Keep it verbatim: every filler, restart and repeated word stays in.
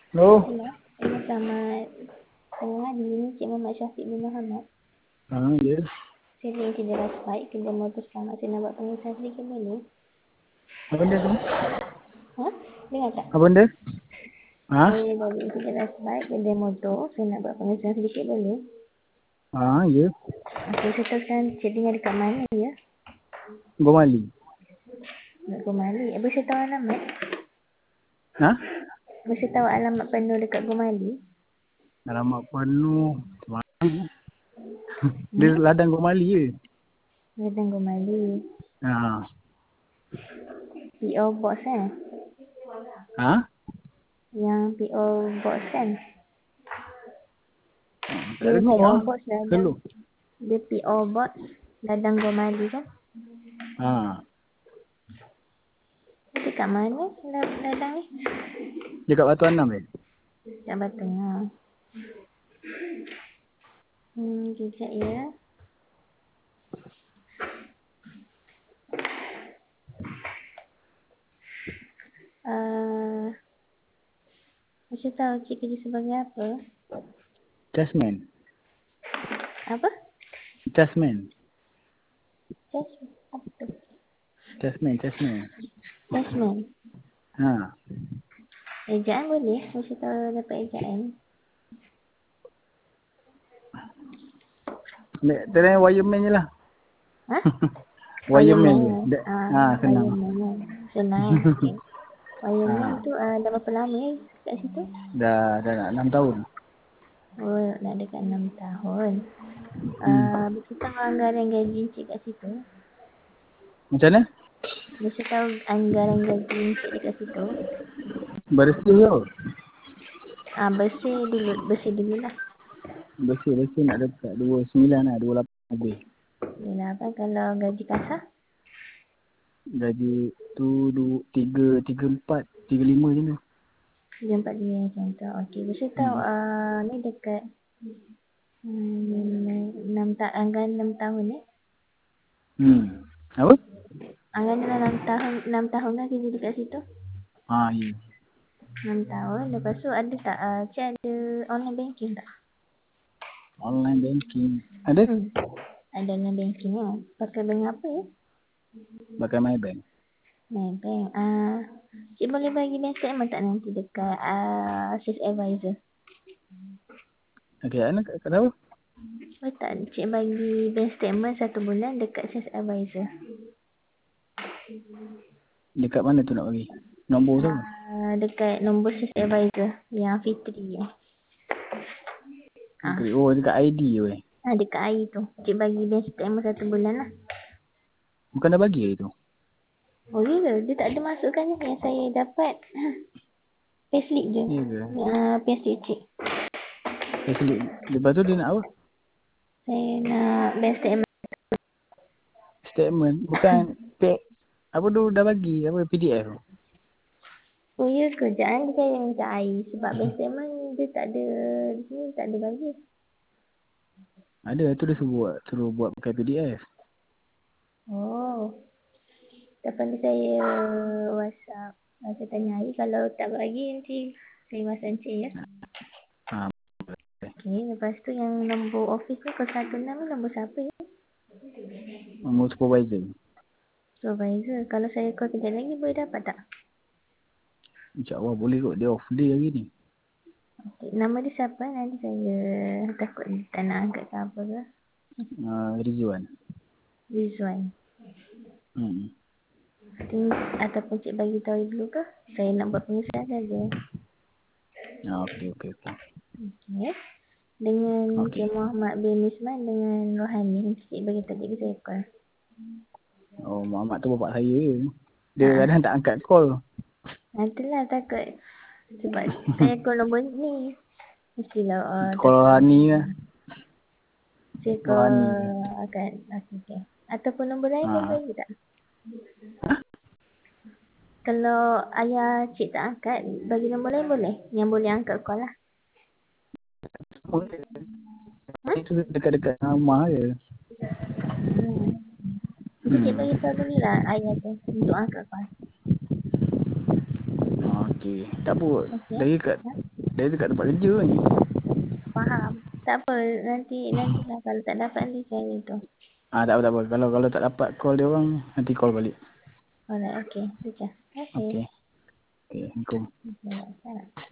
Hello. Hello. Hello, selamat tengah hari ini Cik Muhammad Syafiq bin Muhammad. Ha, ya. Saya dari kerja Rasbaik, kerja motor selamat. Saya nak buat pengesahan sedikit boleh? Apa benda tu? Ha? Dengar tak? Apa benda? Ha? Saya dari kerja Rasbaik, kerja motor. Saya nak buat pengesahan sedikit boleh? Ha, ya. Okey, saya tahu sekarang Cik tinggal dekat mana ya? Gomali. Dekat Gomali. Eh, boleh saya tahu alamat? Ha? Boleh saya tahu alamat penuh dekat Gomali? Alamat penuh. Mana? Dia Hmm? ladang Gomali je. Dekat Gomali. Ha. P O Box eh? Ha? Yang P O Box kan? Tak Dia dengar P O ah. Box ladang. Hello. Dia P O Box ladang Gomali kan? Ha. Dekat mana lad- ladang ni? Dekat Batu Anam eh? Dekat Batu ha. Hmm, kejap ya. Uh, Macam tahu cik kerja sebagai apa? Jasmine. Apa? Jasmine. Cash? Apa tu? Jasmine, Jasmine. Cashman. Ha. Ejaan boleh? Macam tahu dapat ejaan. Terang wireman je lah. Ha? Wireman je. Wireman. Da- Ah, Ha, senang. wireman. Senang. Okay. Wireman Ha. tu uh, dah berapa lama eh kat situ? Dah, dah nak enam tahun. Oh, nak dekat enam tahun. Hmm. Uh, Berapa anggaran gaji cik kat situ? Macam mana? Bisa tahu anggaran gaji cik dekat situ? Bersih tau. Ah, bersih dulu, bersih dulu lah. Bersih-bersih nak dekat dua puluh sembilan lah, dua puluh lapan lebih. Bila apa kalau gaji kasar? Gaji tu du, tiga, tiga empat, tiga lima je tu. Tiga empat dia macam tu. Okey, bisa tahu Hmm. uh, ni dekat hmm, enam ta- anggaran enam tahun ni. Hmm. Apa? Anggaran enam tahun, enam tahun lah kerja dekat situ. Ha, ya. Enam tahun. Lepas tu ada tak, uh, cik ada online banking tak? Online banking. Ada? Hmm. Ada online banking lah. Pakai bank apa ya? Pakai MyBank. Maybank. Ah, cik boleh bagi bank statement tak nanti dekat uh, Sales Advisor? Okey, Ana kat kat apa? Boleh tak cik bagi bank statement satu bulan dekat Sales Advisor? Dekat mana tu nak bagi? Nombor tu? Uh, dekat nombor Sales Advisor yang Fitri eh. Ah, Okay. Oh, dekat I D je weh. ah, dekat air tu. Cik bagi bank statement satu bulan lah. Bukan dah bagi hari tu? Oh ya ke? Dia tak ada masukkan ni yang saya dapat. Payslip je. Ya ke? Uh, payslip cik. Facility. Lepas tu dia nak apa? Saya nak bank statement. Statement. Bukan pay. Apa tu dah bagi? Apa P D F tu? Oh ya ke? Jangan dia saya minta air. Sebab bank statement dia tak ada. Di sini tak ada bagi. Ada tu dia suruh buat, suruh buat pakai P D F. Oh. Tak pandai saya WhatsApp. Saya tanya air. Kalau tak bagi nanti saya WhatsApp cik ya. Ha. Okay. Lepas tu yang nombor office ni kau satu enam ni nombor siapa ya? Nombor supervisor. Supervisor. Kalau saya call kejap lagi boleh dapat tak? InsyaAllah boleh kot. Dia off day hari ni. Okay. Nama dia siapa? Nanti saya takut tak nak angkat ke apa ke. Uh, Rizwan. Rizwan. Hmm. Ting, ataupun cik bagi tahu dulu ke? Saya nak buat pengesahan saja. Ah, okey, okey, okey. Okey. Dengan Okey. Cik Muhammad bin Misman dengan Rohani. Cik bagi tahu jadi saya call. Oh, Muhammad tu bapak saya je. Dia Ha. kadang tak angkat call. Nantilah takut. Sebab saya call nombor ni. Mestilah uh, Call Rohani lah. saya Rohani. call akan. Okey, okey. Ataupun nombor lain boleh Ha. bagi tak? Kalau ayah cik tak angkat, bagi nombor lain boleh? Yang boleh angkat call lah. Ha? Itu dekat-dekat rumah je. Hmm. Jadi cik Hmm. bagi tahu dulu lah ayah tu untuk angkat call. Okey. Tak apa. Okey. Dari kat Ha? Dia dekat tempat kerja ni. Faham. Tak apa, nanti nanti lah kalau tak dapat nanti saya tu. Ah, tak apa, tak apa. Kalau kalau tak dapat call dia orang, nanti call balik. Alright, okay. Sudah. Okay. Okey. Okey, Assalamualaikum. Assalamualaikum.